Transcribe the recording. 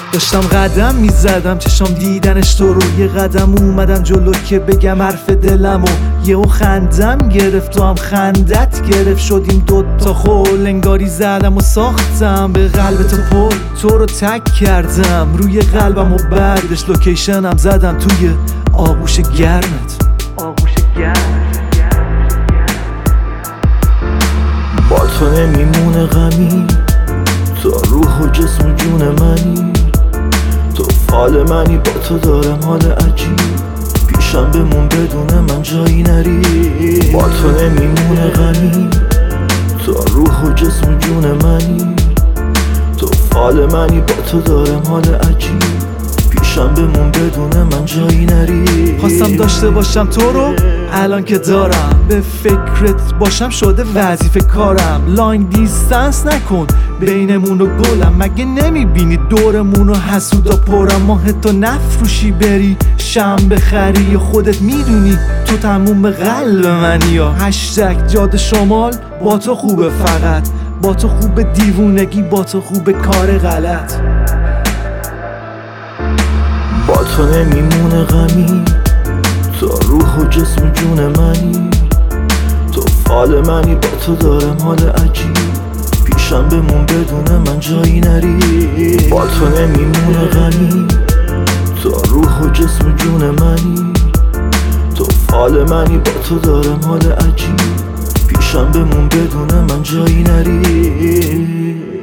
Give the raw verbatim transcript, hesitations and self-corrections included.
داشتم قدم میزدم چشام دیدنش تو رو، یه قدم اومدم جلو که بگم حرف دلمو، یهو خندم گرفت تو هم خندت گرفت، شدیم دوتا خول انگاری زدم و ساختم به قلب تو پل، تو رو تک کردم روی قلبم و بعدش لوکیشنم زدم توی آغوش گرمت. آغوش گرمت با تو نمیمونه غمی، تو روح و جسم و جون منی، تو فال منی، با تو دارم حال عجیب، پیشم بمون بدون من جایی نری. با تو نمیمونه غمی، تو روح و جسم و جون منی، تو فال منی، با تو دارم حال عجیب، پیشم بمون بدون من جایی نری. خواستم داشته باشم تو رو الان که دارم، به فکرت باشم شده وظیفه کارم، لاین دیستنس نکن بینمون و گلم، مگه نمیبینی دورمون و حسودا پرم، ماه تو نفروشی بری شم بخری، خودت میدونی تو تموم قلب منی، یا هشتگ جاده شمال با تو خوبه، فقط با تو خوبه دیوونگی، با تو خوبه کار غلط. با تو نمیمونه غمی، تو روح و جسم و جون منی، تو فال منی، با تو دارم حال عجیب، پیشم بمون بدون من جایی نری. با تو نمیمونه غمی، تو روح و جسم و جون منی، تو فال منی، با تو دارم حال عجیب، پیشم بمون بدون من جایی نری.